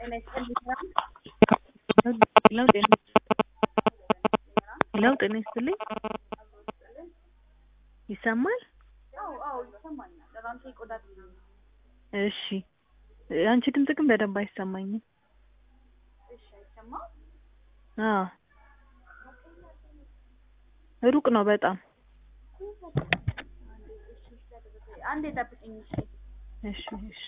ለውጥ ጤና ይስጥልኝ ይሰማል? አዎ ይሰማኛል። ለራንተ ይቆዳል። እሺ አንቺ ድምጽ ግን በደንብ አይሰማኝም። እሺ አይሰማም? አዎ ሩቅ ነው በጣም። አንዴ ጠብቂኝ እሺ። እሺ እሺ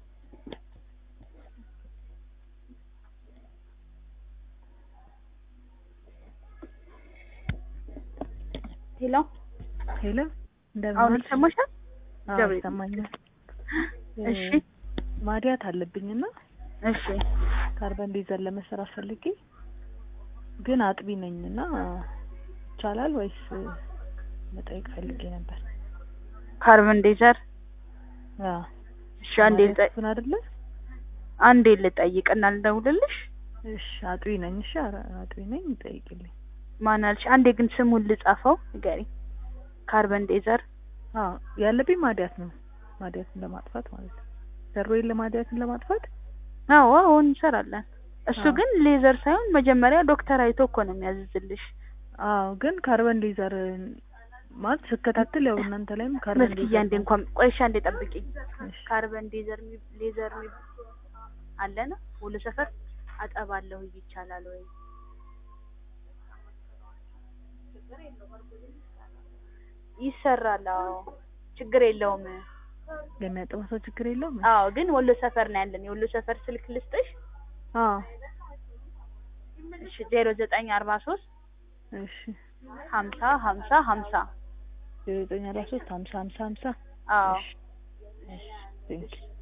ሄሎ ሄሎ እንደምን አሁን ዋልሽ? ይሰማሻል? አዎ ይሰማኛል። እሺ ማዲያት አለብኝና እሺ ካርበን ዲዘል ለመስራት ፈልጌ ግን አጥቢ ነኝና ይቻላል ወይስ መጠየቅ ፈልጌ ነበር። ካርበን ዲዘር አዎ እሺ አንዴ ልጠይቅና ልደውልልሽ። እሺ አጥቢ ነኝ። እሺ አጥቢ ነኝ ጠይቅልኝ። ማናልሽ? አንዴ ግን ስሙን ልጻፈው ንገሪኝ። ካርበን ዲዘር አዎ ያለብኝ ማዲያት ነው። ማዲያትን ለማጥፋት ማለት ነው። ዘሮዬን ለማዲያትን ለማጥፋት አዎ አሁን እንሰራለን። እሱ ግን ሌዘር ሳይሆን መጀመሪያ ዶክተር አይቶ እኮ ነው የሚያዝዝልሽ። አዎ ግን ካርበን ሌዘር ማለት ስከታተል ያው እናንተ ላይም ካርበን መስኪያ እንደ እንኳን ቆይሻ እንደ ጠብቂኝ። ካርበን ሌዘር አለ ነው ሁሉ ሰፈር አጠባለሁ ይቻላል ወይ? ይሰራል። አዎ ችግር የለውም። ለሚያጠባ ሰው ችግር የለውም። አዎ ግን ወሎ ሰፈር ነው ያለን። የወሎ ሰፈር ስልክ ልስጥሽ? አዎ እሺ 0943 እሺ 50 50 50 0943 50 50 50 አዎ እሺ ቴንክ ዩ